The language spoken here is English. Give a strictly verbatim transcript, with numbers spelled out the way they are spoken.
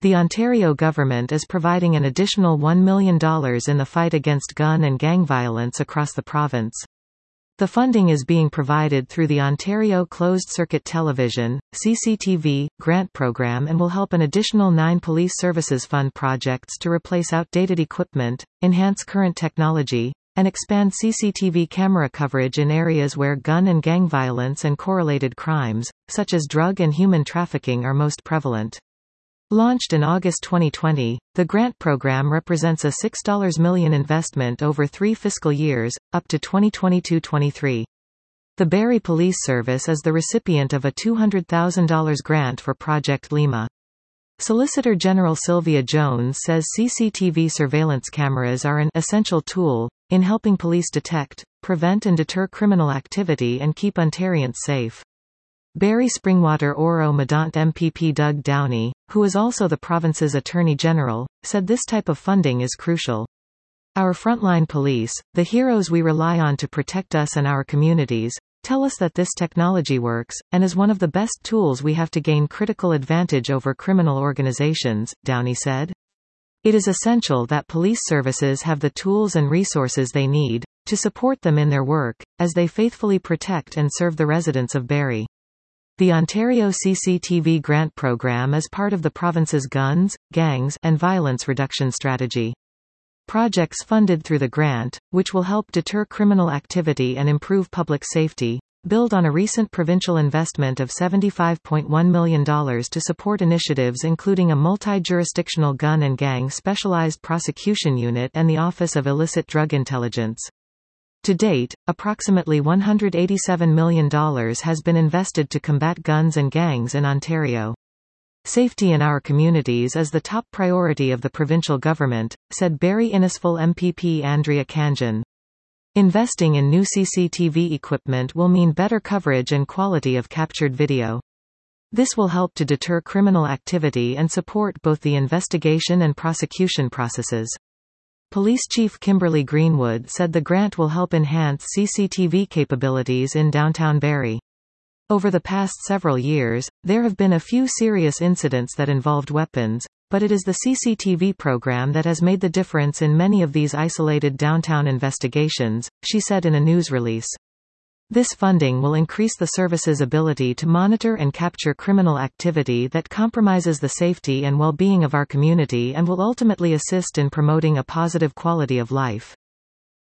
The Ontario government is providing an additional one million dollars in the fight against gun and gang violence across the province. The funding is being provided through the Ontario Closed Circuit Television, C C T V, grant program and will help an additional nine Police Services Fund projects to replace outdated equipment, enhance current technology, and expand C C T V camera coverage in areas where gun and gang violence and correlated crimes, such as drug and human trafficking, are most prevalent. Launched in August twenty twenty, the grant program represents a six million dollars investment over three fiscal years, up to twenty twenty-two twenty-three. The Barrie Police Service is the recipient of a two hundred thousand dollars grant for Project Lima. Solicitor General Sylvia Jones says C C T V surveillance cameras are an essential tool in helping police detect, prevent and deter criminal activity and keep Ontarians safe. Barrie Springwater Oro Medant M P P Doug Downey, who is also the province's Attorney General, said this type of funding is crucial. Our frontline police, the heroes we rely on to protect us and our communities, tell us that this technology works, and is one of the best tools we have to gain critical advantage over criminal organizations, Downey said. It is essential that police services have the tools and resources they need to support them in their work, as they faithfully protect and serve the residents of Barrie. The Ontario C C T V grant program is part of the province's guns, gangs, and violence reduction strategy. Projects funded through the grant, which will help deter criminal activity and improve public safety, build on a recent provincial investment of seventy-five point one million dollars to support initiatives including a multi-jurisdictional gun and gang specialized prosecution unit and the Office of Illicit Drug Intelligence. To date, approximately one hundred eighty-seven million dollars has been invested to combat guns and gangs in Ontario. Safety in our communities is the top priority of the provincial government, said Barrie Innisfil M P P Andrea Khanjin. Investing in new C C T V equipment will mean better coverage and quality of captured video. This will help to deter criminal activity and support both the investigation and prosecution processes. Police Chief Kimberly Greenwood said the grant will help enhance C C T V capabilities in downtown Barrie. Over the past several years, there have been a few serious incidents that involved weapons, but it is the C C T V program that has made the difference in many of these isolated downtown investigations, she said in a news release. This funding will increase the service's ability to monitor and capture criminal activity that compromises the safety and well-being of our community and will ultimately assist in promoting a positive quality of life.